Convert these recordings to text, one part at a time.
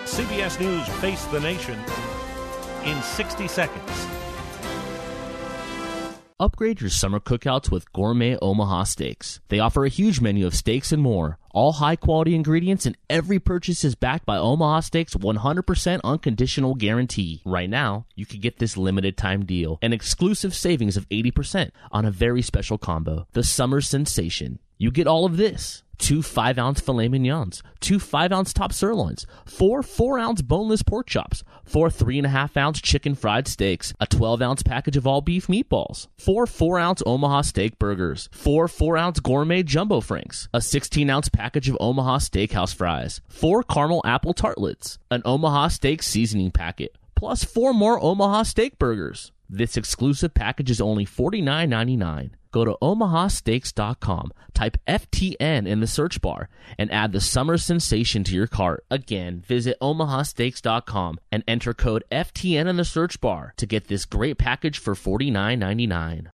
CBS News Face the Nation in 60 seconds. Upgrade your summer cookouts with gourmet Omaha Steaks. They offer a huge menu of steaks and more. All high-quality ingredients, and every purchase is backed by Omaha Steaks' 100% unconditional guarantee. Right now, you can get this limited-time deal, an exclusive savings of 80% on a very special combo, the Summer Sensation. You get all of this. 2 5-ounce filet mignons, 2 5-ounce top sirloins, 4 4-ounce boneless pork chops, 4 3.5-ounce chicken fried steaks, a 12-ounce package of all beef meatballs, 4 4-ounce Omaha steak burgers, 4 4-ounce gourmet jumbo franks, a 16-ounce package of Omaha Steakhouse fries, 4 caramel apple tartlets, an Omaha steak seasoning packet, plus 4 more Omaha steak burgers. This exclusive package is only $49.99. Go to omahasteaks.com, type FTN in the search bar, and add the Summer Sensation to your cart. Again, visit omahasteaks.com and enter code FTN in the search bar to get this great package for $49.99.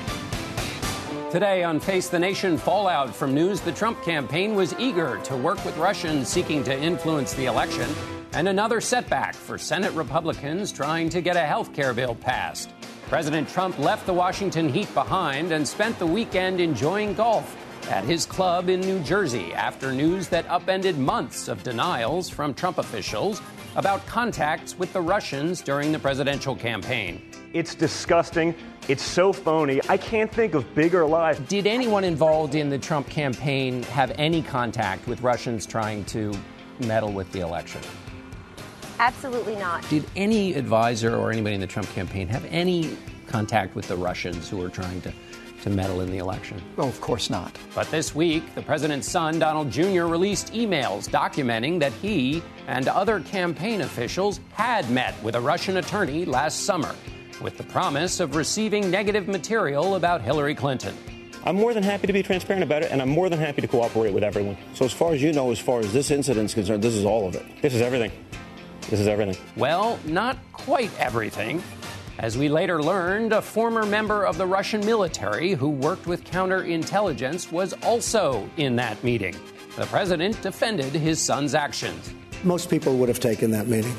Today on Face the Nation, fallout from news the Trump campaign was eager to work with Russians seeking to influence the election, and another setback for Senate Republicans trying to get a health care bill passed. President Trump left the Washington heat behind and spent the weekend enjoying golf at his club in New Jersey after news that upended months of denials from Trump officials about contacts with the Russians during the presidential campaign. It's disgusting. It's so phony. I can't think of bigger lies. Did anyone involved in the Trump campaign have any contact with Russians trying to meddle with the election? Absolutely not. Did any advisor or anybody in the Trump campaign have any contact with the Russians who were trying to meddle in the election? Well, of course not. But this week, the president's son, Donald Jr., released emails documenting that he and other campaign officials had met with a Russian attorney last summer with the promise of receiving negative material about Hillary Clinton. I'm more than happy to be transparent about it, and I'm more than happy to cooperate with everyone. So as far as you know, as far as this incident's concerned, this is all of it? This is everything. This is everything. Well, not quite everything. As we later learned, a former member of the Russian military who worked with counterintelligence was also in that meeting. The president defended his son's actions. Most people would have taken that meeting.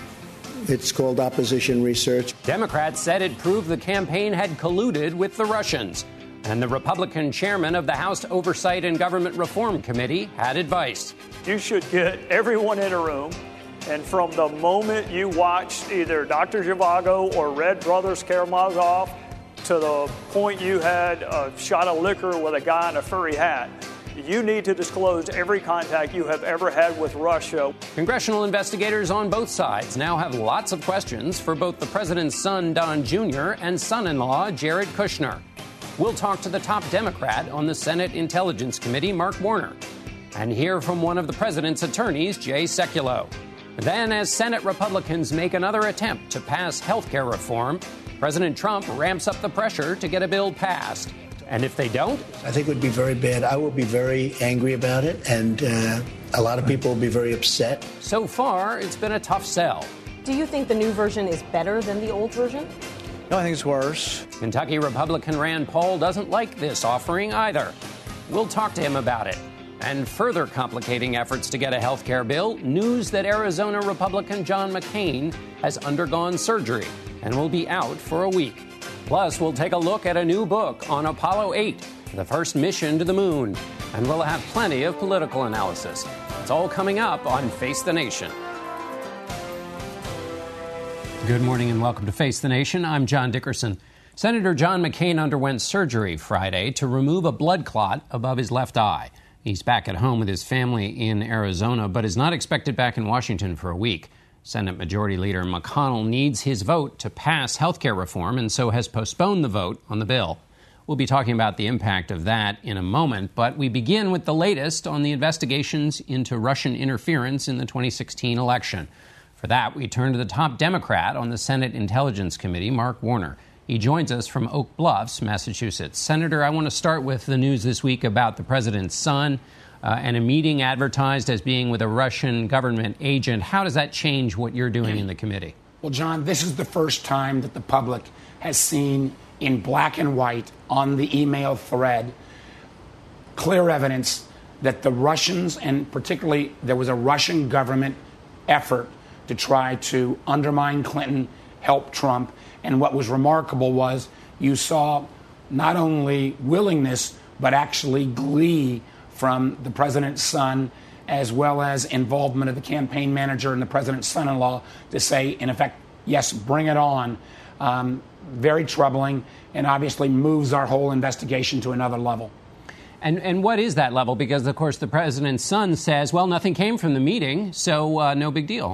It's called opposition research. Democrats said it proved the campaign had colluded with the Russians. And the Republican chairman of the House Oversight and Government Reform Committee had advice. You should get everyone in a room. And from the moment you watched either Dr. Zhivago or Red Brothers Karamazov to the point you had a shot of liquor with a guy in a furry hat, you need to disclose every contact you have ever had with Russia. Congressional investigators on both sides now have lots of questions for both the president's son, Don Jr., and son-in-law, Jared Kushner. We'll talk to the top Democrat on the Senate Intelligence Committee, Mark Warner, and hear from one of the president's attorneys, Jay Sekulow. Then, as Senate Republicans make another attempt to pass health care reform, President Trump ramps up the pressure to get a bill passed. And if they don't? I think it would be very bad. I will be very angry about it, and a lot of people will be very upset. So far, it's been a tough sell. Do you think the new version is better than the old version? No, I think it's worse. Kentucky Republican Rand Paul doesn't like this offering either. We'll talk to him about it. And further complicating efforts to get a health care bill, news that Arizona Republican John McCain has undergone surgery and will be out for a week. Plus, we'll take a look at a new book on Apollo 8, the first mission to the moon. And we'll have plenty of political analysis. It's all coming up on Face the Nation. Good morning and welcome to Face the Nation. I'm John Dickerson. Senator John McCain underwent surgery Friday to remove a blood clot above his left eye. He's back at home with his family in Arizona, but is not expected back in Washington for a week. Senate Majority Leader McConnell needs his vote to pass health care reform and so has postponed the vote on the bill. We'll be talking about the impact of that in a moment, but we begin with the latest on the investigations into Russian interference in the 2016 election. For that, we turn to the top Democrat on the Senate Intelligence Committee, Mark Warner. He joins us from Oak Bluffs, Massachusetts. Senator, I want to start with the news this week about the president's son and a meeting advertised as being with a Russian government agent. How does that change what you're doing in the committee? Well, John, this is the first time that the public has seen in black and white on the email thread clear evidence that the Russians, and particularly there was a Russian government effort to try to undermine Clinton, help Trump. And what was remarkable was you saw not only willingness, but actually glee from the president's son, as well as involvement of the campaign manager and the president's son-in-law to say, in effect, yes, bring it on. Very troubling, and obviously moves our whole investigation to another level. And what is that level? Because, of course, the president's son says, well, nothing came from the meeting, so no big deal.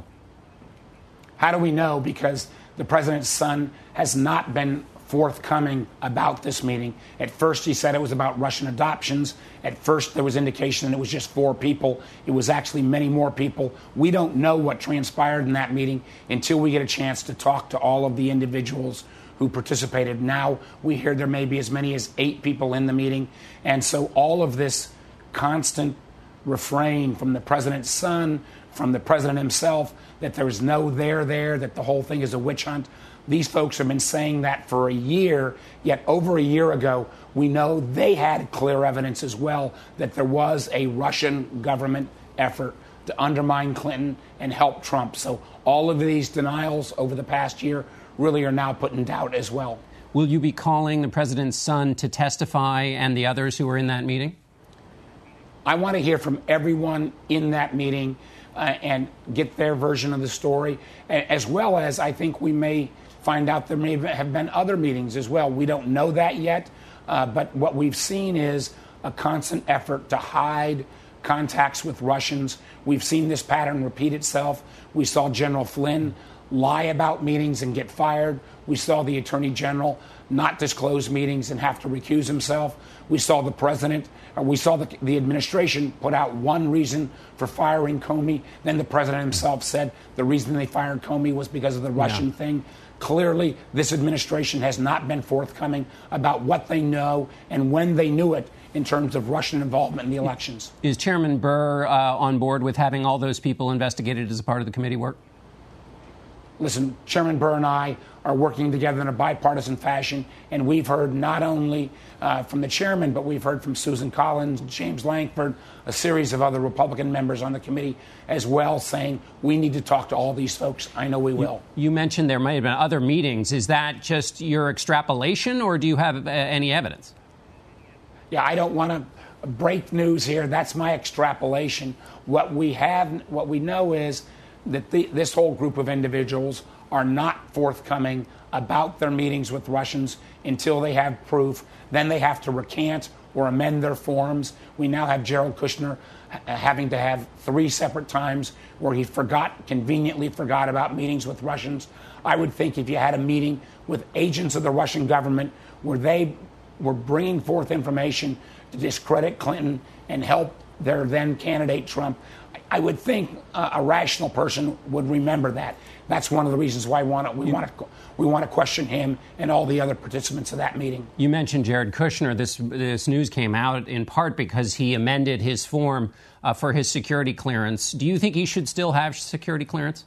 How do we know? Because the president's son has not been forthcoming about this meeting. At first, he said it was about Russian adoptions. At first, there was indication that it was just 4 people. It was actually many more people. We don't know what transpired in that meeting until we get a chance to talk to all of the individuals who participated. Now we hear there may be as many as 8 people in the meeting. And so all of this constant refrain from the president's son, from the president himself, that there's no there, that the whole thing is a witch hunt. These folks have been saying that for a year, yet over a year ago, we know they had clear evidence as well that there was a Russian government effort to undermine Clinton and help Trump. So all of these denials over the past year really are now put in doubt as well. Will you be calling the president's son to testify and the others who were in that meeting? I want to hear from everyone in that meeting and get their version of the story, as well as I think we may find out there may have been other meetings as well. We don't know that yet, but what we've seen is a constant effort to hide contacts with Russians. We've seen this pattern repeat itself. We saw General Flynn lie about meetings and get fired. We saw the Attorney General not disclose meetings and have to recuse himself. We saw the president, or we saw the administration put out one reason for firing Comey. Then the president himself said the reason they fired Comey was because of the Russian thing. Clearly, this administration has not been forthcoming about what they know and when they knew it in terms of Russian involvement in the elections. Is Chairman Burr on board with having all those people investigated as a part of the committee work? Listen, Chairman Burr and I are working together in a bipartisan fashion, and we've heard not only from the chairman, but we've heard from Susan Collins, James Lankford, a series of other Republican members on the committee as well, saying we need to talk to all these folks. I know we will. You mentioned there might have been other meetings. Is that just your extrapolation, or do you have any evidence? Yeah, I don't want to break news here. That's my extrapolation. What we know is that this whole group of individuals are not forthcoming about their meetings with Russians until they have proof. Then they have to recant or amend their forms. We now have Jared Kushner having to have 3 separate times where he conveniently forgot about meetings with Russians. I would think if you had a meeting with agents of the Russian government where they were bringing forth information to discredit Clinton and help their then candidate Trump, I would think a rational person would remember that. That's one of the reasons why we want to question him and all the other participants of that meeting. You mentioned Jared Kushner. This news came out in part because he amended his form for his security clearance. Do you think he should still have security clearance?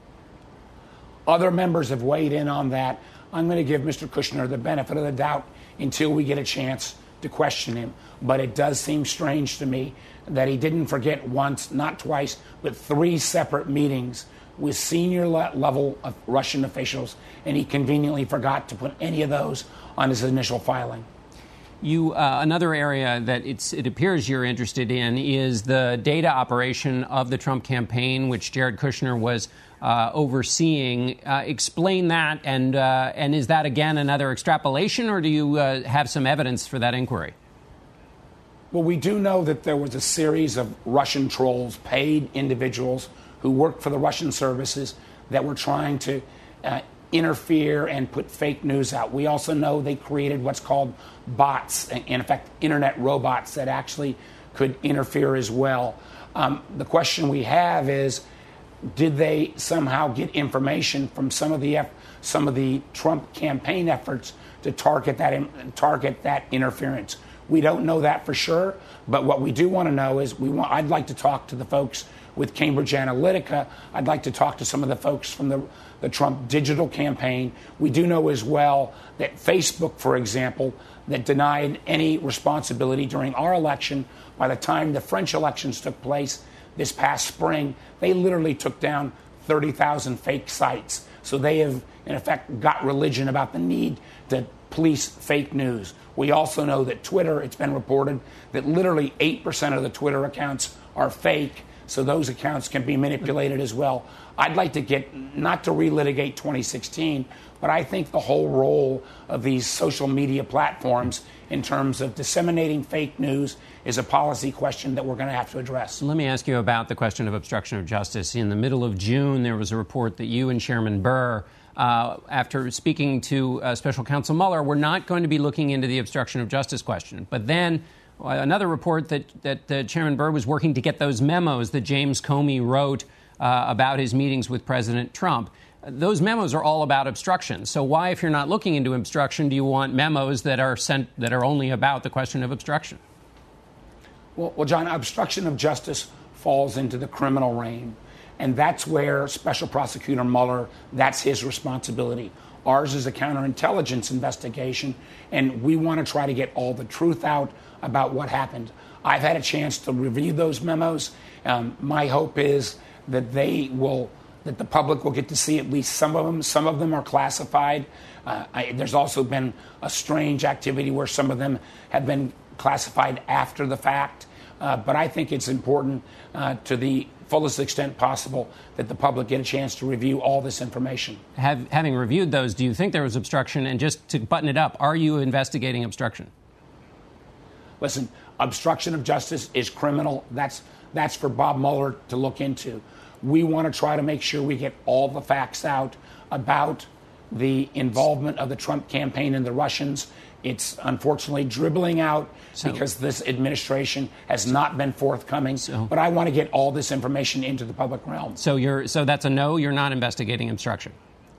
Other members have weighed in on that. I'm going to give Mr. Kushner the benefit of the doubt until we get a chance to question him. But it does seem strange to me that he didn't forget once, not twice, but 3 separate meetings with senior level of Russian officials, and he conveniently forgot to put any of those on his initial filing. Another area that it appears you're interested in is the data operation of the Trump campaign, which Jared Kushner was overseeing. Explain that, and is that, again, another extrapolation, or do you have some evidence for that inquiry? Well, we do know that there was a series of Russian trolls, paid individuals who worked for the Russian services that were trying to interfere and put fake news out. We also know they created what's called bots, in effect, internet robots that actually could interfere as well. The question we have is, did they somehow get information from some of the Trump campaign efforts to target that interference? We don't know that for sure, but what we do want to know is I'd like to talk to the folks with Cambridge Analytica. I'd like to talk to some of the folks from the Trump digital campaign. We do know as well that Facebook, for example, that denied any responsibility during our election. By the time the French elections took place this past spring, they literally took down 30,000 fake sites. So they have, in effect, got religion about the need to police fake news. We also know that Twitter, it's been reported that literally 8% of the Twitter accounts are fake, so those accounts can be manipulated as well. I'd like to get, not to relitigate 2016, but I think the whole role of these social media platforms in terms of disseminating fake news is a policy question that we're going to have to address. Let me ask you about the question of obstruction of justice. In the middle of June, there was a report that you and Chairman Burr, after speaking to Special Counsel Mueller, were not going to be looking into the obstruction of justice question. But then another report that Chairman Burr was working to get those memos that James Comey wrote about his meetings with President Trump. Those memos are all about obstruction. So why, if you're not looking into obstruction, do you want memos that are sent that are only about the question of obstruction? Well, John, obstruction of justice falls into the criminal realm. And that's where Special Prosecutor Mueller, that's his responsibility. Ours is a counterintelligence investigation, and we want to try to get all the truth out about what happened. I've had a chance to review those memos. My hope is that that the public will get to see at least some of them. Some of them are classified. There's also been a strange activity where some of them have been classified after the fact. But I think it's important to the fullest extent possible that the public get a chance to review all this information. Having reviewed those, do you think there was obstruction? And just to button it up, are you investigating obstruction? Listen, obstruction of justice is criminal. That's for Bob Mueller to look into. We want to try to make sure we get all the facts out about the involvement of the Trump campaign and the Russians. It's unfortunately dribbling out because this administration has not been forthcoming. But I want to get all this information into the public realm. So that's a no? You're not investigating obstruction?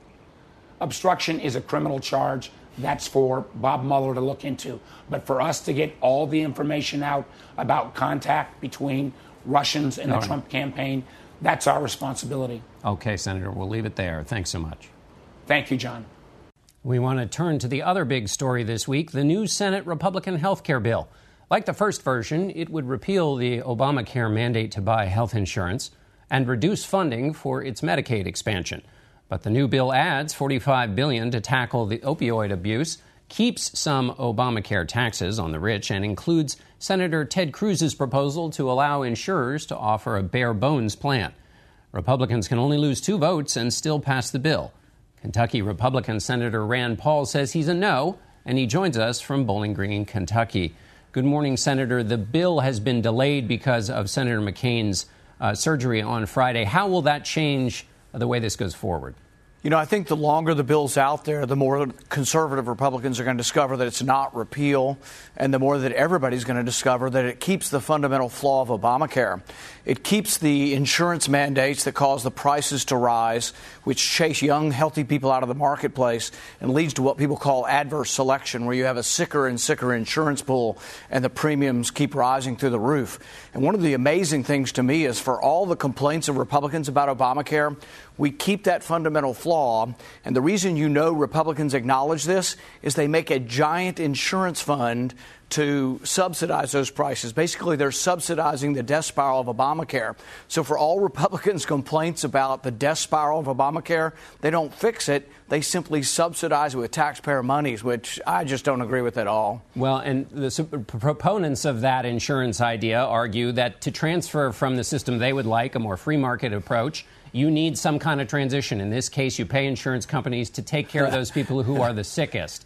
Obstruction is a criminal charge. That's for Bob Mueller to look into. But for us to get all the information out about contact between Russians and the Trump campaign, that's our responsibility. Okay, Senator, we'll leave it there. Thanks so much. Thank you, John. We want to turn to the other big story this week, the new Senate Republican health care bill. Like the first version, it would repeal the Obamacare mandate to buy health insurance and reduce funding for its Medicaid expansion. But the new bill adds $45 billion to tackle the opioid abuse, keeps some Obamacare taxes on the rich, and includes Senator Ted Cruz's proposal to allow insurers to offer a bare-bones plan. Republicans can only lose 2 votes and still pass the bill. Kentucky Republican Senator Rand Paul says he's a no, and he joins us from Bowling Green, Kentucky. Good morning, Senator. The bill has been delayed because of Senator McCain's surgery on Friday. How will that change the way this goes forward? You know, I think the longer the bill's out there, the more conservative Republicans are going to discover that it's not repeal, and the more that everybody's going to discover that it keeps the fundamental flaw of Obamacare. It keeps the insurance mandates that cause the prices to rise, which chase young, healthy people out of the marketplace and leads to what people call adverse selection, where you have a sicker and sicker insurance pool and the premiums keep rising through the roof. And one of the amazing things to me is for all the complaints of Republicans about Obamacare, we keep that fundamental flaw. And the reason Republicans acknowledge this is they make a giant insurance fund to subsidize those prices. Basically, they're subsidizing the death spiral of Obamacare. So for all Republicans' complaints about the death spiral of Obamacare, they don't fix it. They simply subsidize it with taxpayer monies, which I just don't agree with at all. Well, and the proponents of that insurance idea argue that to transfer from the system they would like, a more free market approach, you need some kind of transition. In this case, you pay insurance companies to take care of those people who are the sickest.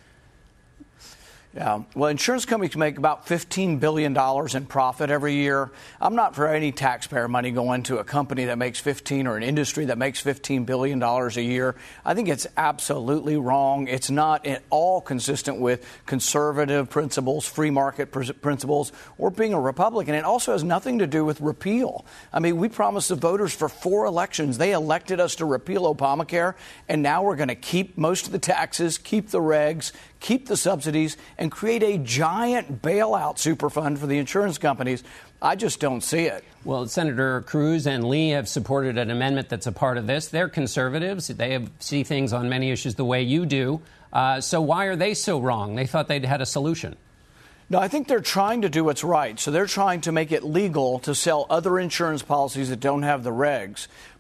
Yeah. Well, insurance companies make about $15 billion in profit every year. I'm not for any taxpayer money going to a company that makes 15 or an industry that makes $15 billion a year. I think it's absolutely wrong. It's not at all consistent with conservative principles, free market principles, or being a Republican. It also has nothing to do with repeal. I mean, we promised the voters for 4 elections. They elected us to repeal Obamacare, and now we're going to keep most of the taxes, keep the regs, keep the subsidies, and create a giant bailout superfund for the insurance companies. I just don't see it. Well, Senator Cruz and Lee have supported an amendment that's a part of this. They're conservatives. They see things on many issues the way you do. So why are they so wrong? They thought they'd had a solution. No, I think they're trying to do what's right. So they're trying to make it legal to sell other insurance policies that don't have the regs.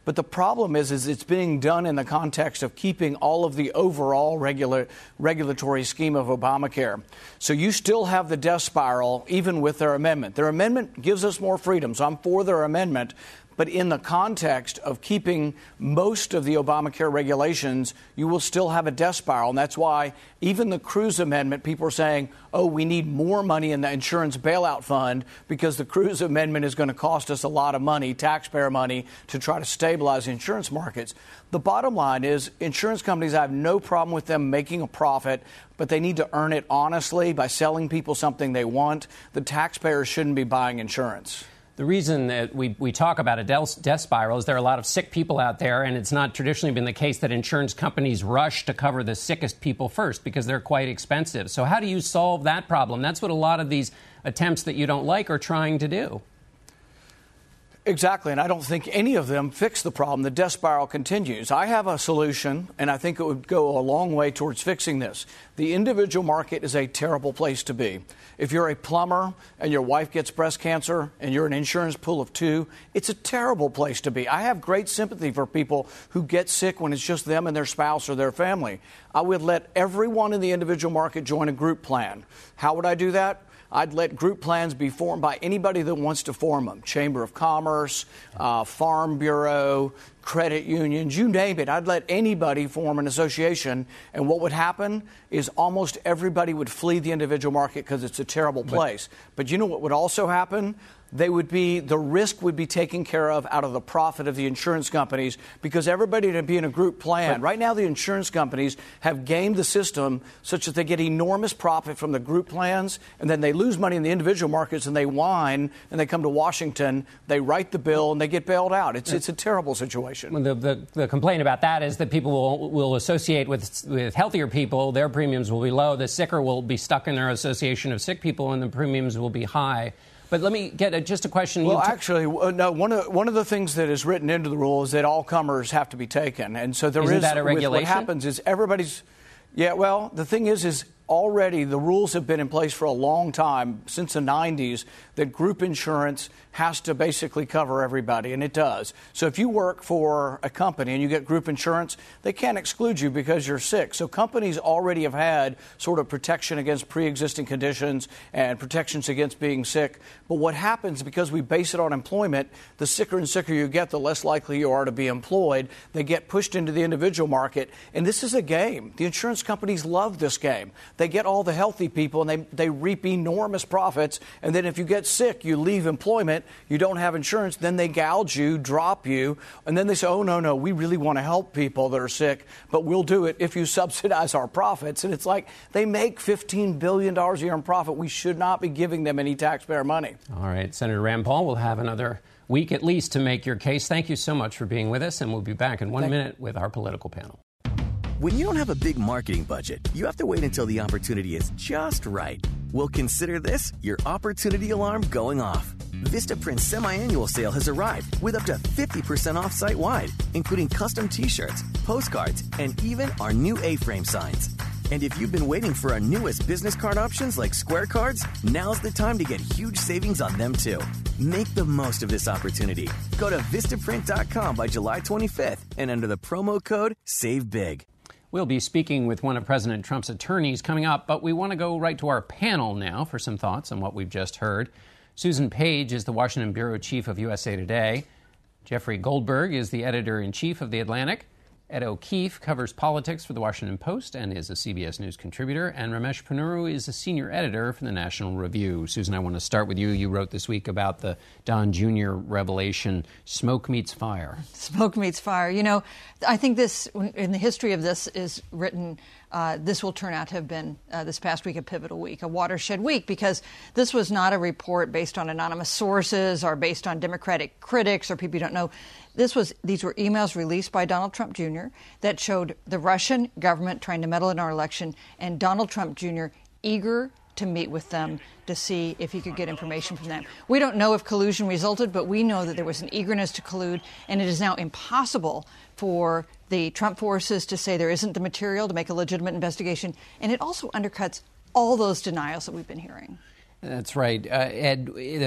But the problem is it's being done in the context of keeping all of the overall regulatory scheme of Obamacare. So you still have the death spiral, even with their amendment. Their amendment gives us more freedom, so I'm for their amendment. But in the context of keeping most of the Obamacare regulations, you will still have a death spiral. And that's why even the Cruz amendment, people are saying, oh, we need more money in the insurance bailout fund because the Cruz amendment is going to cost us a lot of money, taxpayer money, to try to stabilize the insurance markets. The bottom line is insurance companies, I have no problem with them making a profit, but they need to earn it honestly by selling people something they want. The taxpayers shouldn't be buying insurance. The reason that we talk about a death spiral is there are a lot of sick people out there, and it's not traditionally been the case that insurance companies rush to cover the sickest people first because they're quite expensive. So how do you solve that problem? That's what a lot of these attempts that you don't like are trying to do. Exactly, and I don't think any of them fix the problem. The death spiral continues. I have a solution, and I think it would go a long way towards fixing this. The individual market is a terrible place to be. If you're a plumber and your wife gets breast cancer and you're an insurance pool of 2, it's a terrible place to be. I have great sympathy for people who get sick when it's just them and their spouse or their family. I would let everyone in the individual market join a group plan. How would I do that? I'd let group plans be formed by anybody that wants to form them. Chamber of Commerce, Farm Bureau, credit unions, you name it. I'd let anybody form an association. And what would happen is almost everybody would flee the individual market because it's a terrible place. But you know what would also happen? The risk would be taken care of out of the profit of the insurance companies because everybody would be in a group plan. Right now, the insurance companies have gamed the system such that they get enormous profit from the group plans, and then they lose money in the individual markets, and they whine, and they come to Washington, they write the bill, and they get bailed out. It's a terrible situation. The complaint about that is that people will associate with healthier people. Their premiums will be low. The sicker will be stuck in their association of sick people, and the premiums will be high. But let me get just a question. Well, actually, no. One of the things that is written into the rule is that all comers have to be taken, and so there Isn't that a regulation? What happens is everybody's. Yeah, well, the thing is already the rules have been in place for a long time, since the 90s, that group insurance has to basically cover everybody, and it does. So if you work for a company and you get group insurance, they can't exclude you because you're sick. So companies already have had sort of protection against pre-existing conditions and protections against being sick. But what happens, because we base it on employment, the sicker and sicker you get, the less likely you are to be employed. They get pushed into the individual market, and this is a game. The insurance companies love this game. They get all the healthy people, and they reap enormous profits. And then if you get sick, you leave employment, you don't have insurance, then they gouge you, drop you, and then they say, oh, no, we really want to help people that are sick, but we'll do it if you subsidize our profits. And it's like they make $15 billion a year in profit. We should not be giving them any taxpayer money. All right. Senator Rand Paul will have another week at least to make your case. Thank you so much for being with us, and we'll be back in 1 minute with our political panel. When you don't have a big marketing budget, you have to wait until the opportunity is just right. Well, consider this your opportunity alarm going off. Vistaprint's semi-annual sale has arrived with up to 50% off site-wide, including custom T-shirts, postcards, and even our new A-frame signs. And if you've been waiting for our newest business card options like Square Cards, now's the time to get huge savings on them too. Make the most of this opportunity. Go to Vistaprint.com by July 25th and enter the promo code SAVEBIG. We'll be speaking with one of President Trump's attorneys coming up, but we want to go right to our panel now for some thoughts on what we've just heard. Susan Page is the Washington bureau chief of USA Today. Jeffrey Goldberg is the editor-in-chief of The Atlantic. Ed O'Keefe covers politics for The Washington Post and is a CBS News contributor. And Ramesh Ponnuru is a senior editor for The National Review. Susan, I want to start with you. You wrote this week about the Don Jr. revelation, Smoke Meets Fire. Smoke meets fire. You know, I think this, in the history of this, is written, this will turn out to have been, this past week, a pivotal week, a watershed week, because this was not a report based on anonymous sources or based on Democratic critics or people you don't know. These were emails released by Donald Trump Jr. that showed the Russian government trying to meddle in our election and Donald Trump Jr. eager to meet with them to see if he could get information from them. We don't know if collusion resulted, but we know that there was an eagerness to collude, and it is now impossible for the Trump forces to say there isn't the material to make a legitimate investigation, and it also undercuts all those denials that we've been hearing. That's right. Ed,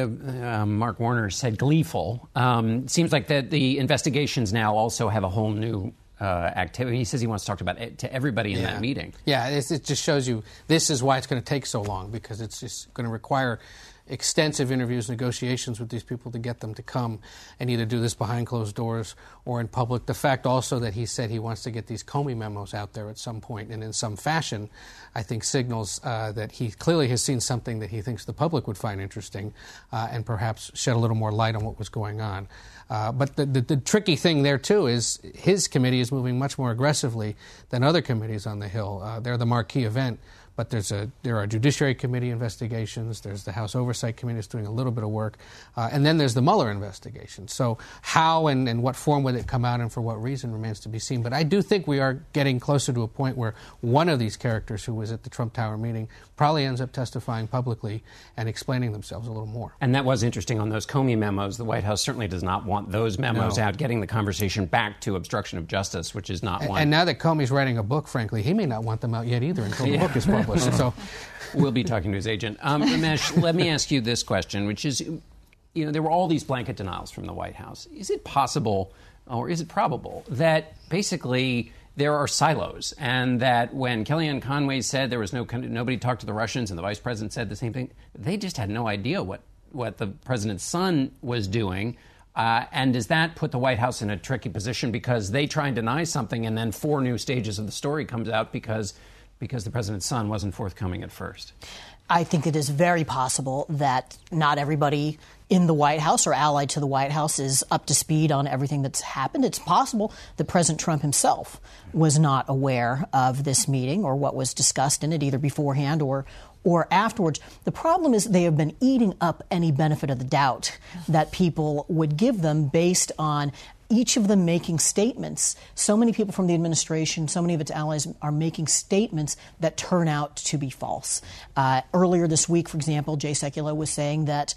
Mark Warner said gleeful. Seems like that the investigations now also have a whole new activity. He says he wants to talk about it to everybody in that meeting. Yeah, it just shows you this is why it's going to take so long, because it's just going to require extensive interviews, negotiations with these people to get them to come and either do this behind closed doors or in public. The fact also that he said he wants to get these Comey memos out there at some point and in some fashion, I think signals that he clearly has seen something that he thinks the public would find interesting and perhaps shed a little more light on what was going on. But the tricky thing there, too, is his committee is moving much more aggressively than other committees on the Hill. They're the marquee event. But there are Judiciary Committee investigations. There's the House Oversight Committee that's doing a little bit of work. And then there's the Mueller investigation. So how and what form would it come out and for what reason remains to be seen. But I do think we are getting closer to a point where one of these characters who was at the Trump Tower meeting probably ends up testifying publicly and explaining themselves a little more. And that was interesting on those Comey memos. The White House certainly does not want those memos out, getting the conversation back to obstruction of justice, which is not one. And now that Comey's writing a book, frankly, he may not want them out yet either until the book is published. So we'll be talking to his agent. Ramesh, let me ask you this question, which is, there were all these blanket denials from the White House. Is it possible, or is it probable, that basically there are silos, and that when Kellyanne Conway said there was nobody talked to the Russians, and the vice president said the same thing, they just had no idea what the president's son was doing? And does that put the White House in a tricky position because they try and deny something, and then 4 new stages of the story comes out because the president's son wasn't forthcoming at first? I think it is very possible that not everybody in the White House or allied to the White House is up to speed on everything that's happened. It's possible that President Trump himself was not aware of this meeting or what was discussed in it, either beforehand or afterwards. The problem is they have been eating up any benefit of the doubt that people would give them based on each of them making statements. So many people from the administration, so many of its allies are making statements that turn out to be false. Earlier this week, for example, Jay Sekulow was saying that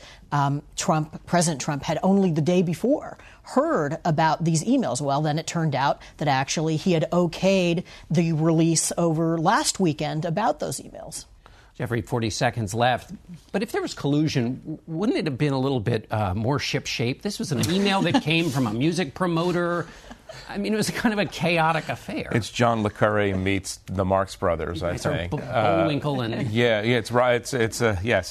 President Trump had only the day before heard about these emails. Well, then it turned out that actually he had okayed the release over last weekend about those emails. Jeffrey, 40 seconds left. But if there was collusion, wouldn't it have been a little bit more ship-shape? This was an email that came from a music promoter. I mean, it was kind of a chaotic affair. It's John le Carre meets the Marx Brothers, I think. Bullwinkle and yeah, it's right. It's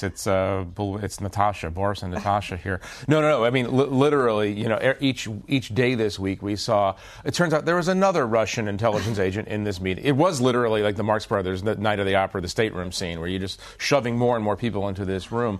Natasha, Boris and Natasha here. No. I mean, literally, each day this week we saw. It turns out there was another Russian intelligence agent in this meeting. It was literally like the Marx Brothers, the Night of the Opera, the stateroom scene, where you're just shoving more and more people into this room.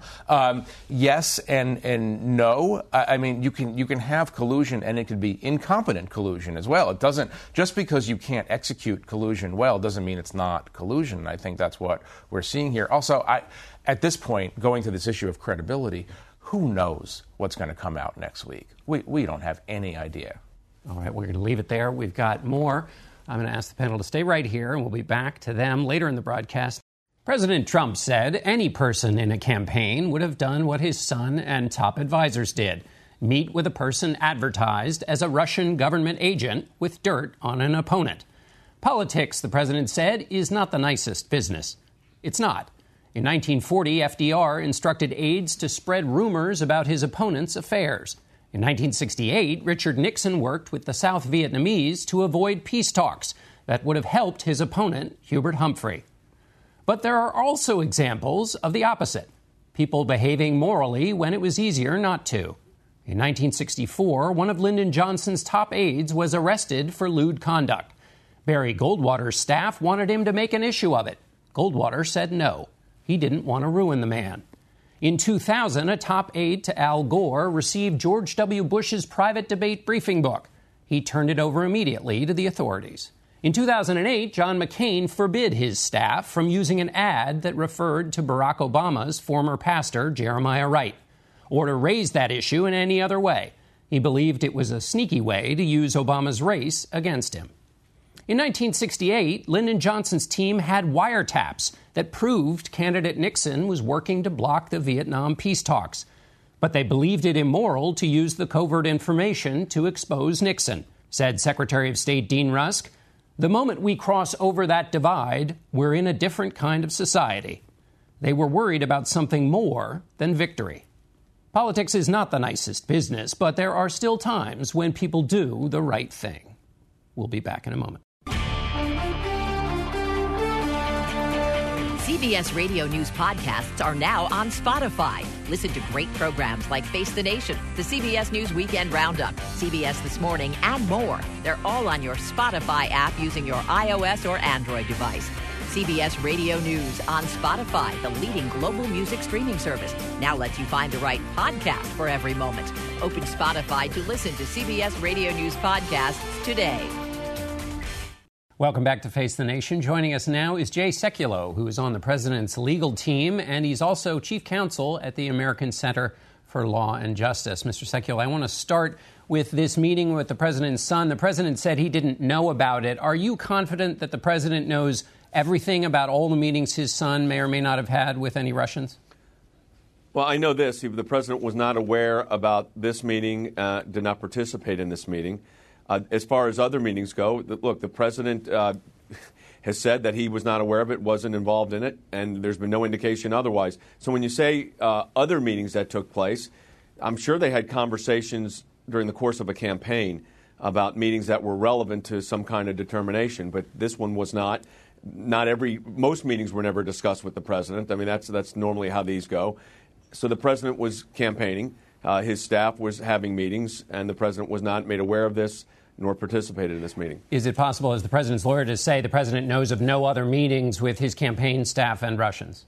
Yes and no. I mean, you can have collusion, and it could be incompetent collusion as well. It doesn't, just because you can't execute collusion well doesn't mean it's not collusion. I think that's what we're seeing here. Also, at this point, going to this issue of credibility, who knows what's going to come out next week? We don't have any idea. All right, we're going to leave it there. We've got more. I'm going to ask the panel to stay right here, and we'll be back to them later in the broadcast. President Trump said any person in a campaign would have done what his son and top advisors did: meet with a person advertised as a Russian government agent with dirt on an opponent. Politics, the president said, is not the nicest business. It's not. In 1940, FDR instructed aides to spread rumors about his opponent's affairs. In 1968, Richard Nixon worked with the South Vietnamese to avoid peace talks that would have helped his opponent, Hubert Humphrey. But there are also examples of the opposite: people behaving morally when it was easier not to. In 1964, one of Lyndon Johnson's top aides was arrested for lewd conduct. Barry Goldwater's staff wanted him to make an issue of it. Goldwater said no. He didn't want to ruin the man. In 2000, a top aide to Al Gore received George W. Bush's private debate briefing book. He turned it over immediately to the authorities. In 2008, John McCain forbid his staff from using an ad that referred to Barack Obama's former pastor, Jeremiah Wright, or to raise that issue in any other way. He believed it was a sneaky way to use Obama's race against him. In 1968, Lyndon Johnson's team had wiretaps that proved candidate Nixon was working to block the Vietnam peace talks. But they believed it immoral to use the covert information to expose Nixon, said Secretary of State Dean Rusk. The moment we cross over that divide, we're in a different kind of society. They were worried about something more than victory. Politics is not the nicest business, but there are still times when people do the right thing. We'll be back in a moment. CBS Radio News podcasts are now on Spotify. Listen to great programs like Face the Nation, the CBS News Weekend Roundup, CBS This Morning, and more. They're all on your Spotify app using your iOS or Android device. CBS Radio News on Spotify, the leading global music streaming service, now lets you find the right podcast for every moment. Open Spotify to listen to CBS Radio News podcasts today. Welcome back to Face the Nation. Joining us now is Jay Sekulow, who is on the president's legal team, and he's also chief counsel at the American Center for Law and Justice. Mr. Sekulow, I want to start with this meeting with the president's son. The president said he didn't know about it. Are you confident that the president knows everything about all the meetings his son may or may not have had with any Russians? Well, I know this. The president was not aware about this meeting, did not participate in this meeting. As far as other meetings go, look, the president has said that he was not aware of it, wasn't involved in it, and there's been no indication otherwise. So when you say other meetings that took place, I'm sure they had conversations during the course of a campaign about meetings that were relevant to some kind of determination, but this one was not. Most meetings were never discussed with the president. I mean, that's normally how these go. So the president was campaigning. His staff was having meetings, and the president was not made aware of this nor participated in this meeting. Is it possible, as the president's lawyer, to say the president knows of no other meetings with his campaign staff and Russians?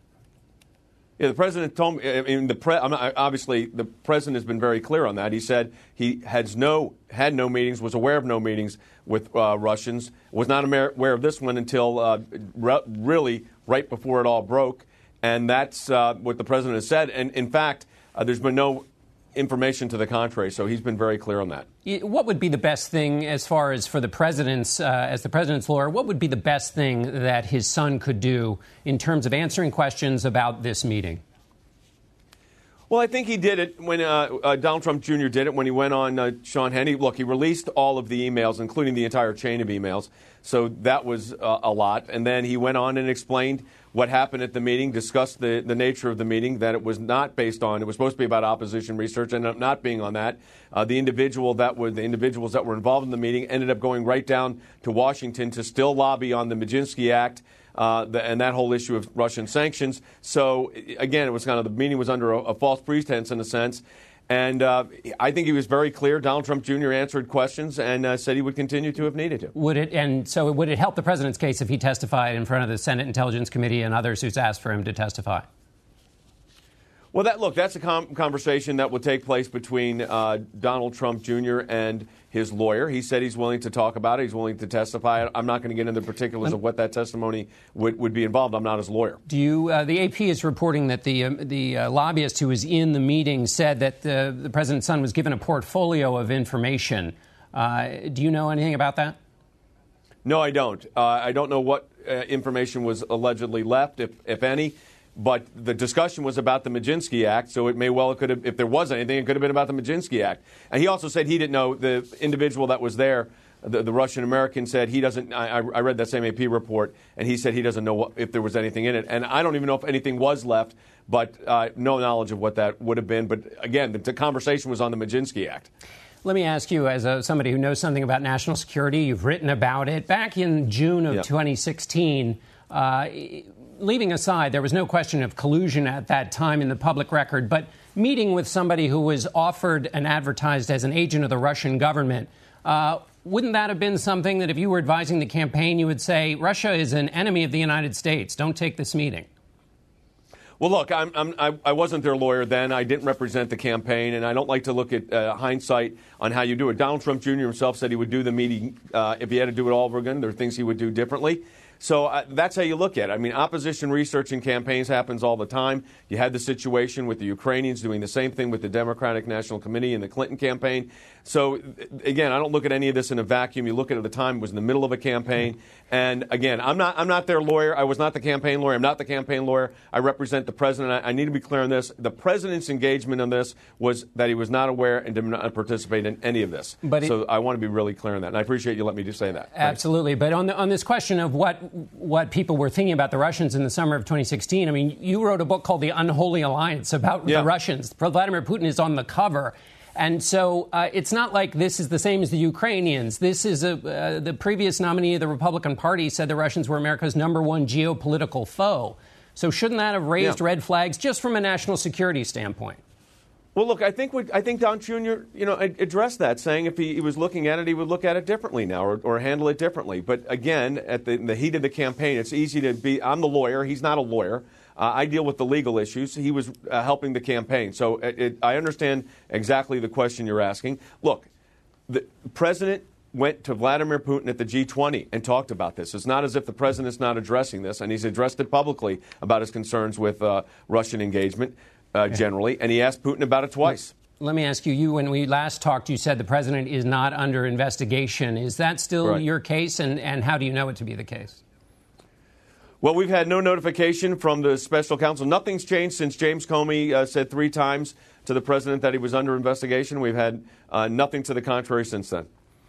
Yeah, the president told me. I mean, obviously, the president has been very clear on that. He said he had no meetings, was aware of no meetings with Russians, was not aware of this one until really right before it all broke, and that's what the president has said. And in fact, there's been no information to the contrary, so he's been very clear on that. What would be the best thing, as far as for the president's, as the president's lawyer, what would be the best thing that his son could do in terms of answering questions about this meeting? Well, I think he did it when Donald Trump Jr. did it when he went on Sean Hannity. Look, he released all of the emails, including the entire chain of emails, so that was a lot. And then he went on and explained what happened at the meeting, discussed the nature of the meeting, that it was not based on, it was supposed to be about opposition research, ended up not being on that. The individuals that were involved in the meeting ended up going right down to Washington to still lobby on the Maginski Act and that whole issue of Russian sanctions. So, again, it was kind of the meeting was under a false pretense in a sense. And I think he was very clear. Donald Trump Jr. answered questions and said he would continue to if needed to. Would it help the president's case if he testified in front of the Senate Intelligence Committee and others who's asked for him to testify? Well, that's a conversation that will take place between Donald Trump Jr. and his lawyer. He said he's willing to talk about it. He's willing to testify. I'm not going to get into the particulars of what that testimony would be involved. I'm not his lawyer. The AP is reporting that the lobbyist who was in the meeting said that the president's son was given a portfolio of information. Do you know anything about that? No, I don't. I don't know what information was allegedly left, if any. But the discussion was about the Maginski Act, so it may well, if there was anything, it could have been about the Maginski Act. And he also said he didn't know, the individual that was there, the Russian-American said he doesn't, I read that same AP report, and he said he doesn't know if there was anything in it. And I don't even know if anything was left, but no knowledge of what that would have been. But again, the conversation was on the Maginski Act. Let me ask you, as somebody who knows something about national security, you've written about it. Back in June of 2016, leaving aside, there was no question of collusion at that time in the public record, but meeting with somebody who was offered and advertised as an agent of the Russian government, wouldn't that have been something that if you were advising the campaign, you would say, Russia is an enemy of the United States, don't take this meeting? Well, look, I wasn't their lawyer then. I didn't represent the campaign, and I don't like to look at hindsight on how you do it. Donald Trump Jr. himself said he would do the meeting if he had to do it all over again. There are things he would do differently. So that's how you look at it. I mean, opposition research in campaigns happens all the time. You had the situation with the Ukrainians doing the same thing with the Democratic National Committee in the Clinton campaign. So, again, I don't look at any of this in a vacuum. You look at it at the time, it was in the middle of a campaign. And, again, I'm not their lawyer. I was not the campaign lawyer. I'm not the campaign lawyer. I represent the president. I need to be clear on this. The president's engagement on this was that he was not aware and did not participate in any of this. So I want to be really clear on that. And I appreciate you letting me just say that. Absolutely. But on this question of what what people were thinking about the Russians in the summer of 2016. I mean, you wrote a book called The Unholy Alliance about the Russians. Vladimir Putin is on the cover. And so it's not like this is the same as the Ukrainians. This is the previous nominee of the Republican Party said the Russians were America's #1 geopolitical foe. So shouldn't that have raised red flags just from a national security standpoint? Well, look, I think Don Jr. Addressed that, saying if he was looking at it, he would look at it differently now or handle it differently. But again, at the heat of the campaign, it's easy to be. I'm the lawyer. He's not a lawyer. I deal with the legal issues. He was helping the campaign. So I understand exactly the question you're asking. Look, the president went to Vladimir Putin at the G20 and talked about this. It's not as if the president's not addressing this, and he's addressed it publicly about his concerns with Russian engagement generally, and he asked Putin about it twice. Let me ask you, when we last talked, you said the president is not under investigation. Is that still your case, and how do you know it to be the case? Well, we've had no notification from the special counsel. Nothing's changed since James Comey said 3 times to the president that he was under investigation. We've had nothing to the contrary since then.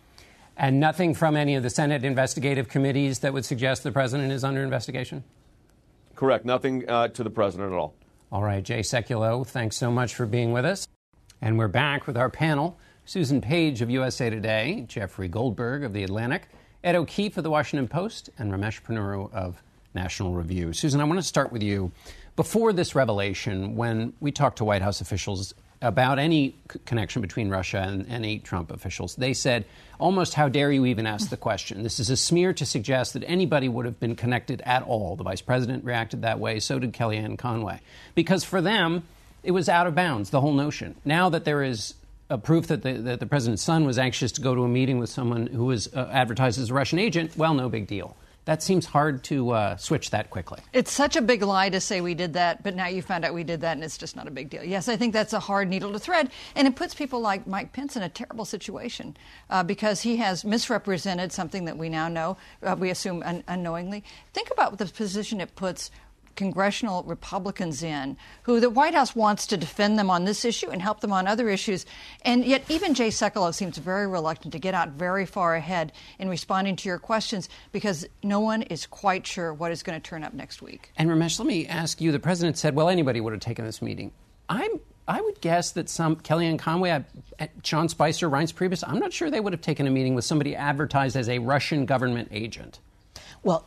And nothing from any of the Senate investigative committees that would suggest the president is under investigation? Correct. Nothing to the president at all. All right. Jay Sekulow, thanks so much for being with us. And we're back with our panel. Susan Page of USA Today, Jeffrey Goldberg of The Atlantic, Ed O'Keefe of The Washington Post, and Ramesh Ponnuru of National Review. Susan, I want to start with you. Before this revelation, when we talked to White House officials about any connection between Russia and any Trump officials, they said, almost how dare you even ask the question? This is a smear to suggest that anybody would have been connected at all. The vice president reacted that way. So did Kellyanne Conway. Because for them, it was out of bounds, the whole notion. Now that there is a proof that the president's son was anxious to go to a meeting with someone who was advertised as a Russian agent, well, no big deal. That seems hard to switch that quickly. It's such a big lie to say we did that, but now you found out we did that, and it's just not a big deal. Yes, I think that's a hard needle to thread, and it puts people like Mike Pence in a terrible situation because he has misrepresented something that we now know, we assume unknowingly. Think about the position it puts congressional Republicans in, who the White House wants to defend them on this issue and help them on other issues. And yet even Jay Sekulow seems very reluctant to get out very far ahead in responding to your questions because no one is quite sure what is going to turn up next week. And Ramesh, let me ask you, the president said, well, anybody would have taken this meeting. I would guess that some Kellyanne Conway, Sean Spicer, Reince Priebus, I'm not sure they would have taken a meeting with somebody advertised as a Russian government agent. Well,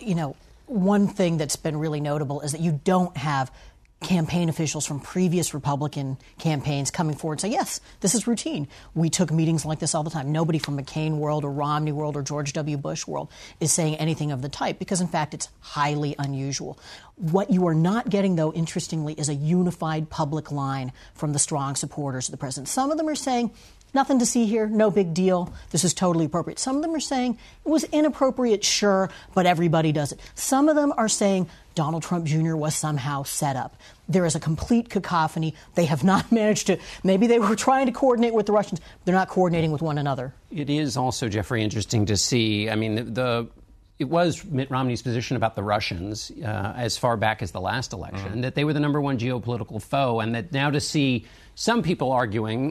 one thing that's been really notable is that you don't have campaign officials from previous Republican campaigns coming forward and say, yes, this is routine. We took meetings like this all the time. Nobody from McCain world or Romney world or George W. Bush world is saying anything of the type because, in fact, it's highly unusual. What you are not getting, though, interestingly, is a unified public line from the strong supporters of the president. Some of them are saying, nothing to see here, no big deal, this is totally appropriate. Some of them are saying it was inappropriate, sure, but everybody does it. Some of them are saying Donald Trump Jr. was somehow set up. There is a complete cacophony. They have not managed to, maybe they were trying to coordinate with the Russians. They're not coordinating with one another. It is also, Jeffrey, interesting to see. I mean, it was Mitt Romney's position about the Russians as far back as the last election, that they were the #1 geopolitical foe, and that now to see some people arguing,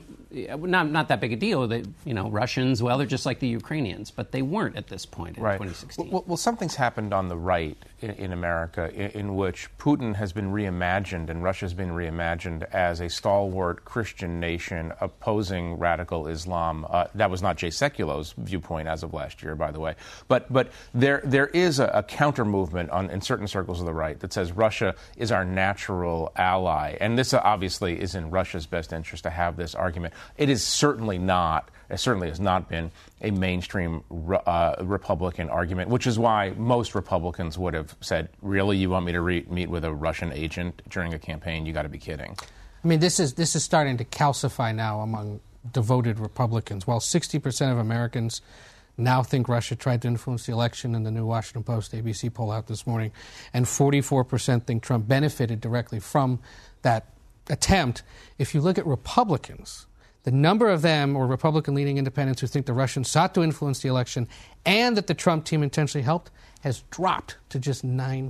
not that big a deal, that, Russians, well, they're just like the Ukrainians, but they weren't at this point in 2016. Well, something's happened on the right in America in which Putin has been reimagined and Russia's been reimagined as a stalwart Christian nation opposing radical Islam. That was not Jay Sekulow's viewpoint as of last year, by the way. But there is a counter movement in certain circles of the right that says Russia is our natural ally. And this obviously is in Russia's best interest to have this argument. It is certainly not, it certainly has not been a mainstream Republican argument, which is why most Republicans would have said, really, you want me to meet with a Russian agent during a campaign? You got to be kidding. I mean, this is starting to calcify now among devoted Republicans. While 60% of Americans now think Russia tried to influence the election in the new Washington Post ABC poll out this morning, and 44% think Trump benefited directly from that attempt. If you look at Republicans, the number of them, or Republican-leaning independents who think the Russians sought to influence the election and that the Trump team intentionally helped, has dropped to just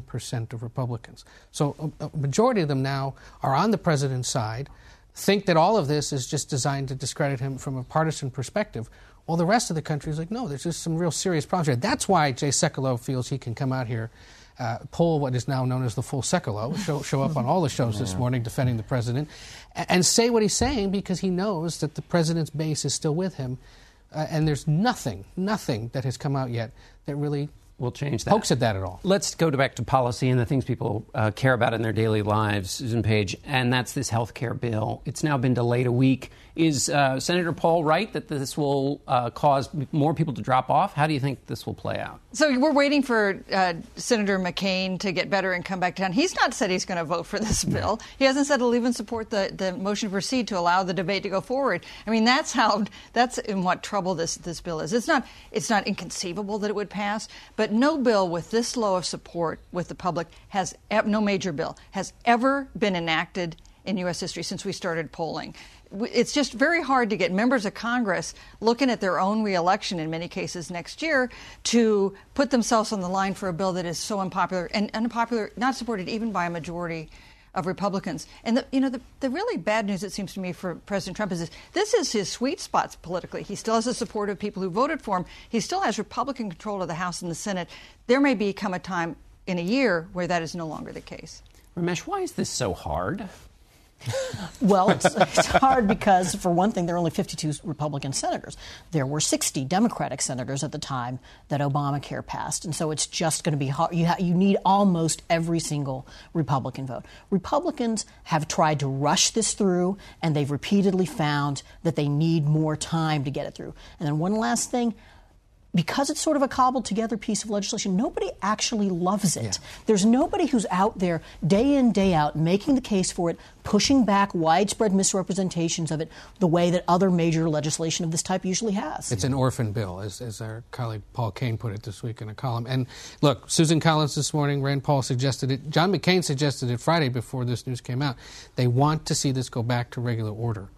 9% of Republicans. So a majority of them now are on the president's side, think that all of this is just designed to discredit him from a partisan perspective, While the rest of the country is like, no, there's just some real serious problems here. That's why Jay Sekulow feels he can come out here, pull what is now known as the full Sekulow, show up on all the shows this morning defending the president, and say what he's saying because he knows that the president's base is still with him. And there's nothing that has come out yet that really will change that. Pokes at that at all. Let's go back to policy and the things people care about in their daily lives, Susan Page, and that's this health care bill. It's now been delayed a week. Is Senator Paul right that this will cause more people to drop off? How do you think this will play out? So we're waiting for Senator McCain to get better and come back down. He's not said he's going to vote for this bill. He hasn't said he'll even support the motion to proceed to allow the debate to go forward. I mean, that's in what trouble this bill is. It's not inconceivable that it would pass, but no bill with this low of support with the public no major bill has ever been enacted in U.S. history since we started polling. It's just very hard to get members of Congress looking at their own reelection in many cases next year to put themselves on the line for a bill that is so unpopular and unpopular, not supported even by a majority of Republicans. And the really bad news, it seems to me, for President Trump is this is his sweet spots politically. He still has the support of people who voted for him. He still has Republican control of the House and the Senate. There may become a time in a year where that is no longer the case. Ramesh, why is this so hard? Well, it's hard because, for one thing, there are only 52 Republican senators. There were 60 Democratic senators at the time that Obamacare passed. And so it's just going to be hard. You need almost every single Republican vote. Republicans have tried to rush this through, and they've repeatedly found that they need more time to get it through. And then one last thing. Because it's sort of a cobbled together piece of legislation, nobody actually loves it. Yeah. There's nobody who's out there day in, day out making the case for it, pushing back widespread misrepresentations of it the way that other major legislation of this type usually has. It's an orphan bill, as our colleague Paul Kane put it this week in a column. And look, Susan Collins this morning, Rand Paul suggested it. John McCain suggested it Friday before this news came out. They want to see this go back to regular order.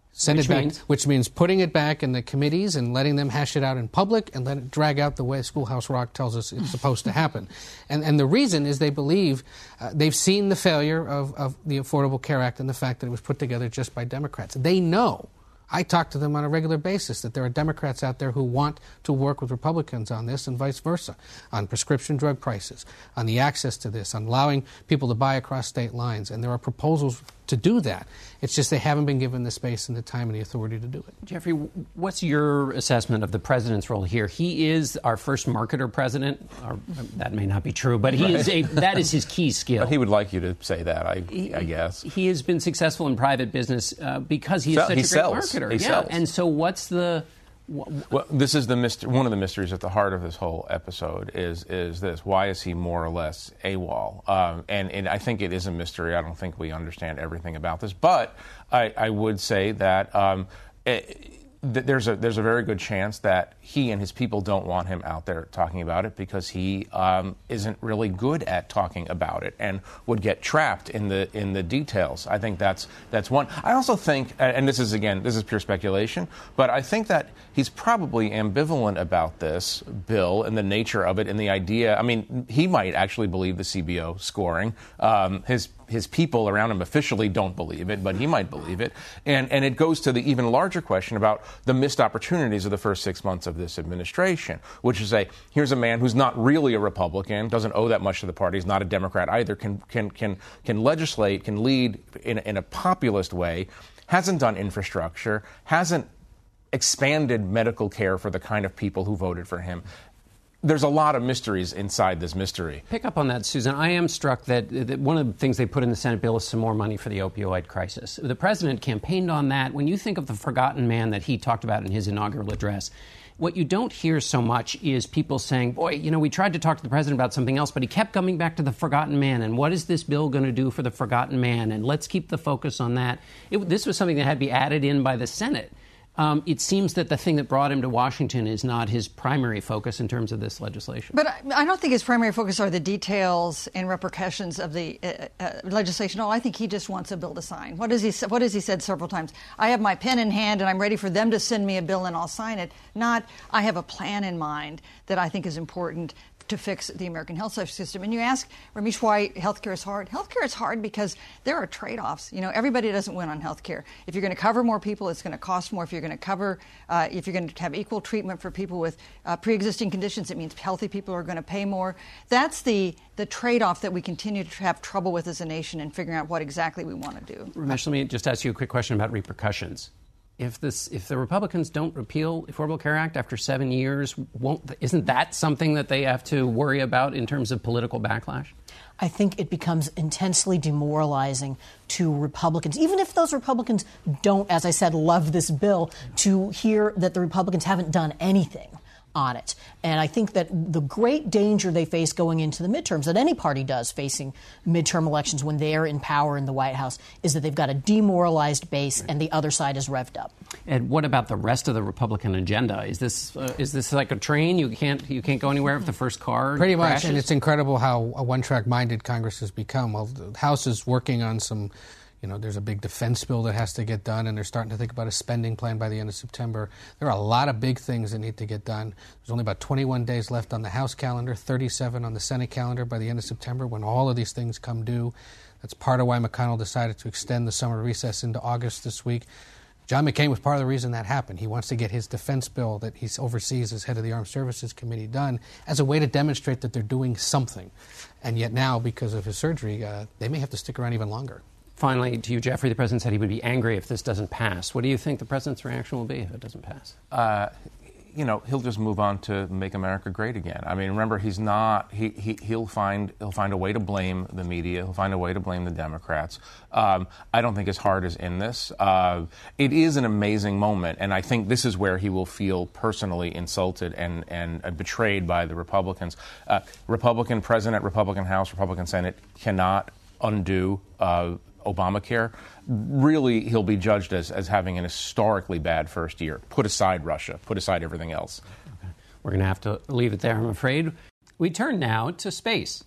Which means putting it back in the committees and letting them hash it out in public and let it drag out the way Schoolhouse Rock tells us it's supposed to happen. And the reason is they believe they've seen the failure of the Affordable Care Act and the fact that it was put together just by Democrats. They know. I talk to them on a regular basis that there are Democrats out there who want to work with Republicans on this and vice versa, on prescription drug prices, on the access to this, on allowing people to buy across state lines. And there are proposals to do that. It's just they haven't been given the space and the time and the authority to do it. Jeffrey, what's your assessment of the president's role here? He is our first marketer president. That may not be true, but that is his key skill. But he would like you to say that, I guess. He has been successful in private business because he is such a great marketer. He sells. And so what's the... Well, this is one of the mysteries at the heart of this whole episode is this. Why is he more or less AWOL? And I think it is a mystery. I don't think we understand everything about this. But I would say that there's a very good chance that he and his people don't want him out there talking about it because he isn't really good at talking about it and would get trapped in the details. I think that's one. I also think, and this is pure speculation, but I think that he's probably ambivalent about this bill and the nature of it and the idea. I mean, he might actually believe the CBO scoring. His people around him officially don't believe it, but he might believe it. And it goes to the even larger question about the missed opportunities of the first 6 months of this administration, which is here's a man who's not really a Republican, doesn't owe that much to the party, is not a Democrat either, can legislate, can lead in a populist way, hasn't done infrastructure, hasn't expanded medical care for the kind of people who voted for him. There's a lot of mysteries inside this mystery. Pick up on that, Susan. I am struck that one of the things they put in the Senate bill is some more money for the opioid crisis. The president campaigned on that. When you think of the forgotten man that he talked about in his inaugural address, what you don't hear so much is people saying, boy, we tried to talk to the president about something else, but he kept coming back to the forgotten man. And what is this bill going to do for the forgotten man? And let's keep the focus on that. This was something that had to be added in by the Senate. It seems that the thing that brought him to Washington is not his primary focus in terms of this legislation. But I don't think his primary focus are the details and repercussions of the legislation. No, I think he just wants a bill to sign. What has he said several times? I have my pen in hand and I'm ready for them to send me a bill and I'll sign it. Not, I have a plan in mind that I think is important to fix the American health system. And you ask, Ramesh, why healthcare is hard. Healthcare is hard because there are trade-offs. Everybody doesn't win on healthcare. If you're going to cover more people, it's going to cost more. If you're going going to cover, if you're going to have equal treatment for people with pre-existing conditions, it means healthy people are going to pay more. That's the trade-off that we continue to have trouble with as a nation in figuring out what exactly we want to do. Ramesh, let me just ask you a quick question about repercussions. If the Republicans don't repeal the Affordable Care Act after 7 years, isn't that something that they have to worry about in terms of political backlash? I think it becomes intensely demoralizing to Republicans, even if those Republicans don't, as I said, love this bill, to hear that the Republicans haven't done anything on it. And I think that the great danger they face going into the midterms, that any party does facing midterm elections when they're in power in the White House, is that they've got a demoralized base and the other side is revved up. And what about the rest of the Republican agenda? Is this like a train? You can't go anywhere if the first car Pretty much, crashes? and it's incredible how a one-track-minded Congress has become. Well, the House is working on some, there's a big defense bill that has to get done, and they're starting to think about a spending plan by the end of September. There are a lot of big things that need to get done. There's only about 21 days left on the House calendar, 37 on the Senate calendar by the end of September when all of these things come due. That's part of why McConnell decided to extend the summer recess into August this week. John McCain was part of the reason that happened. He wants to get his defense bill that he oversees as head of the Armed Services Committee done as a way to demonstrate that they're doing something. And yet now, because of his surgery, they may have to stick around even longer. Finally, to you, Jeffrey, the president said he would be angry if this doesn't pass. What do you think the president's reaction will be if it doesn't pass? He'll just move on to make America great again. I mean, remember, he's not. He'll find a way to blame the media. He'll find a way to blame the Democrats. I don't think his heart is in this. It is an amazing moment, and I think this is where he will feel personally insulted and betrayed by the Republicans. Republican president, Republican House, Republican Senate cannot undo Obamacare. Really, he'll be judged as having an historically bad first year. Put aside Russia. Put aside everything else. Okay. We're going to have to leave it there, I'm afraid. We turn now to space.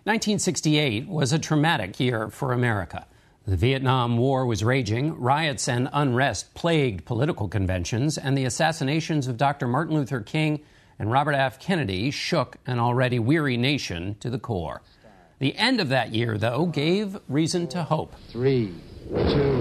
1968 was a traumatic year for America. The Vietnam War was raging, riots and unrest plagued political conventions, and the assassinations of Dr. Martin Luther King and Robert F. Kennedy shook an already weary nation to the core. The end of that year, though, gave reason to hope. 3, 2,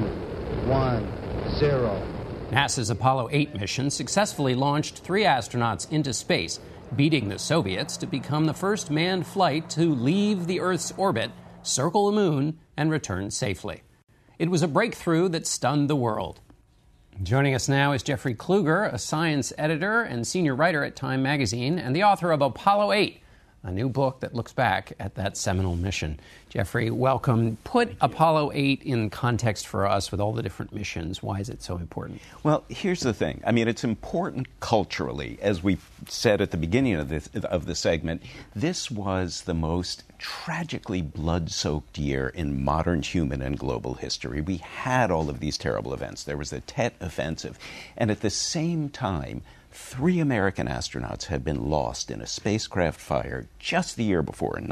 1, 0. NASA's Apollo 8 mission successfully launched 3 astronauts into space, beating the Soviets to become the first manned flight to leave the Earth's orbit, circle the moon, and return safely. It was a breakthrough that stunned the world. Joining us now is Jeffrey Kluger, a science editor and senior writer at Time magazine, and the author of Apollo 8, a new book that looks back at that seminal mission. Jeffrey, welcome. Put Apollo 8 in context for us with all the different missions. Why is it so important? Well, here's the thing. I mean, it's important culturally. As we said at the beginning of the segment, this was the most tragically blood-soaked year in modern human and global history. We had all of these terrible events. There was the Tet Offensive. And at the same time, 3 American astronauts had been lost in a spacecraft fire just the year before, in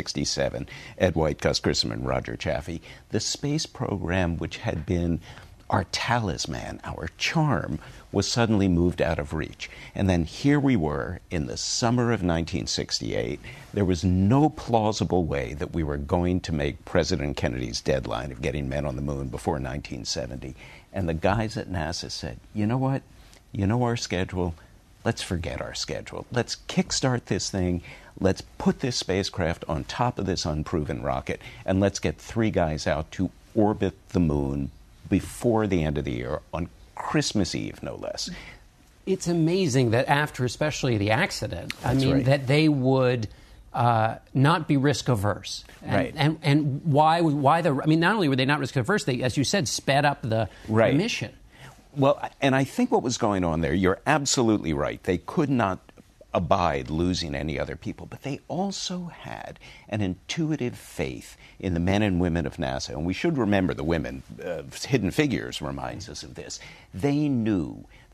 1967. Ed White, Gus Grissom, and Roger Chaffee. The space program, which had been our talisman, our charm, was suddenly moved out of reach. And then here we were in the summer of 1968. There was no plausible way that we were going to make President Kennedy's deadline of getting men on the moon before 1970. And the guys at NASA said, you know what? You know our schedule. Let's forget our schedule. Let's kickstart this thing. Let's put this spacecraft on top of this unproven rocket, and let's get 3 guys out to orbit the moon before the end of the year, on Christmas Eve, no less. It's amazing that after especially the accident, Right. that they would not be risk averse. Right. And why not only were they not risk averse, they, as you said, sped up the mission. Well, and I think what was going on there, you're absolutely right. They could not abide losing any other people, but they also had an intuitive faith in the men and women of NASA. And we should remember the women. Hidden Figures reminds us of this. They knew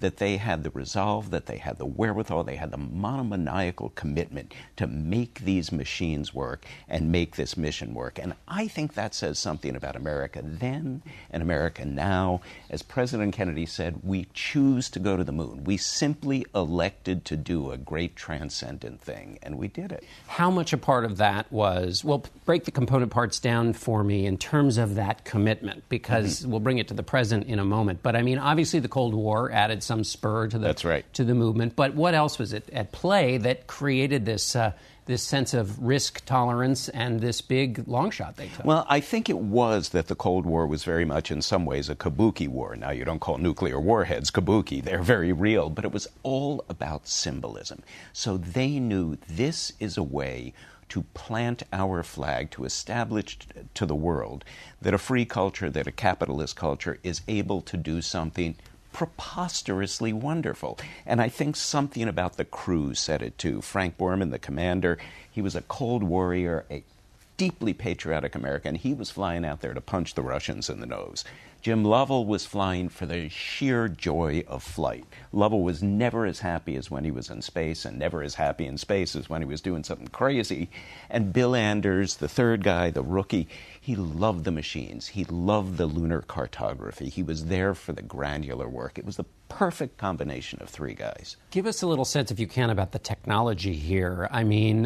that they had the resolve, that they had the wherewithal, they had the monomaniacal commitment to make these machines work and make this mission work. And I think that says something about America then and America now. As President Kennedy said, we choose to go to the moon. We simply elected to do a great transcendent thing, and we did it. How much a part of that was, well, break the component parts down for me in terms of that commitment, because we'll bring it to the present in a moment. But I mean, obviously the Cold War added some spur to the movement. But what else was it at play that created this this sense of risk tolerance and this big long shot they took? Well, I think it was that the Cold War was very much in some ways a kabuki war. Now, you don't call nuclear warheads kabuki. They're very real. But it was all about symbolism. So they knew this is a way to plant our flag, to establish to the world that a free culture, that a capitalist culture is able to do something preposterously wonderful. And I think something about the crew said it too. Frank Borman, the commander, he was a Cold Warrior, a deeply patriotic American. He was flying out there to punch the Russians in the nose. Jim Lovell was flying for the sheer joy of flight. Lovell was never as happy as when he was in space, and never as happy in space as when he was doing something crazy. And Bill Anders, the third guy, the rookie, he loved the machines. He loved the lunar cartography. He was there for the granular work. It was the perfect combination of three guys. Give us a little sense, if you can, about the technology here. I mean,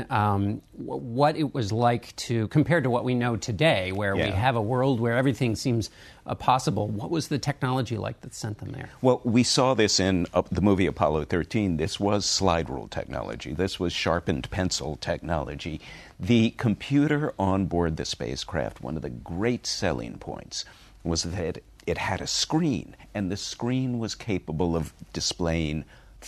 what it was like to, compared to what we know today, where we have a world where everything seems possible. What was the technology like that sent them there? Well, we saw this in the movie Apollo 13. This was slide rule technology. This was sharpened pencil technology. The computer on board the spacecraft, one of the great selling points was that it had a screen, and the screen was capable of displaying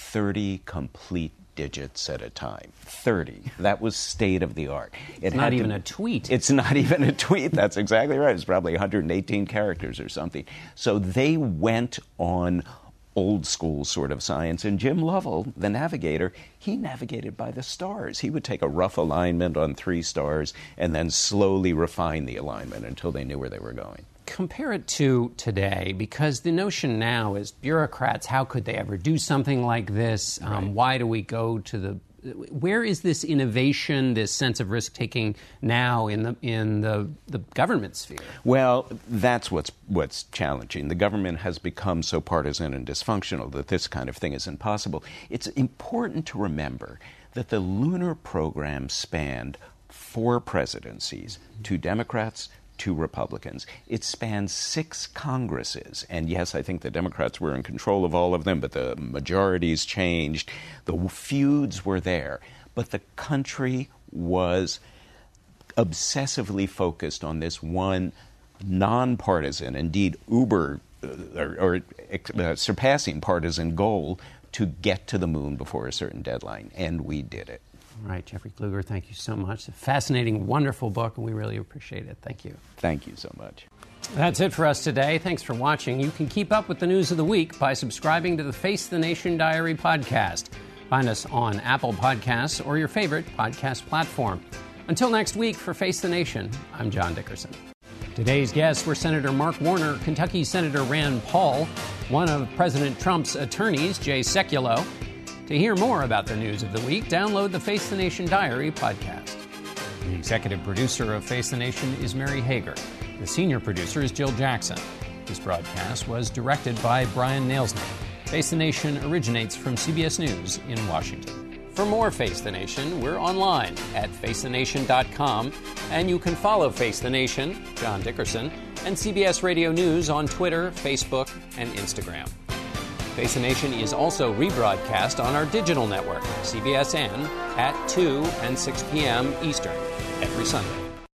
30 complete digits at a time. 30. That was state of the art. It's not even a tweet. It's not even a tweet. That's exactly right. It's probably 118 characters or something. So they went on old school sort of science. And Jim Lovell, the navigator, he navigated by the stars. He would take a rough alignment on 3 stars and then slowly refine the alignment until they knew where they were going. Compare it to today, because the notion now is bureaucrats, how could they ever do something like this? Why do we go to the... Where is this innovation, this sense of risk-taking now in the government sphere? Well, that's what's challenging. The government has become so partisan and dysfunctional that this kind of thing is impossible. It's important to remember that the lunar program spanned 4 presidencies, 2 Democrats, 2 Republicans. It spanned 6 Congresses. And yes, I think the Democrats were in control of all of them, but the majorities changed. The feuds were there. But the country was obsessively focused on this one nonpartisan, indeed surpassing partisan goal to get to the moon before a certain deadline. And we did it. All right, Jeffrey Kluger, thank you so much. A fascinating, wonderful book, and we really appreciate it. Thank you. Thank you so much. That's it for us today. Thanks for watching. You can keep up with the news of the week by subscribing to the Face the Nation Diary podcast. Find us on Apple Podcasts or your favorite podcast platform. Until next week, for Face the Nation, I'm John Dickerson. Today's guests were Senator Mark Warner, Kentucky Senator Rand Paul, one of President Trump's attorneys, Jay Sekulow. To hear more about the news of the week, download the Face the Nation Diary podcast. The executive producer of Face the Nation is Mary Hager. The senior producer is Jill Jackson. This broadcast was directed by Brian Nailsman. Face the Nation originates from CBS News in Washington. For more Face the Nation, we're online at facethenation.com, and you can follow Face the Nation, John Dickerson, and CBS Radio News on Twitter, Facebook, and Instagram. Face the Nation is also rebroadcast on our digital network, CBSN, at 2 and 6 p.m. Eastern every Sunday.